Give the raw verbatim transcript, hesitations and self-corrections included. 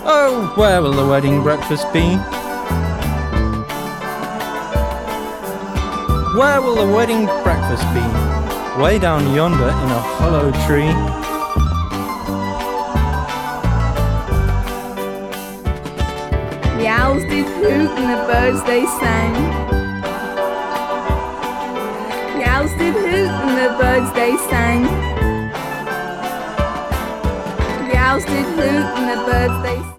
Oh, where will the wedding breakfast be? Where will the wedding breakfast be? Way down yonder in a hollow tree. The owls did hoot and the birds they sang. The owls did hoot and the birds they sang. The owls did hoot and the birds they sang.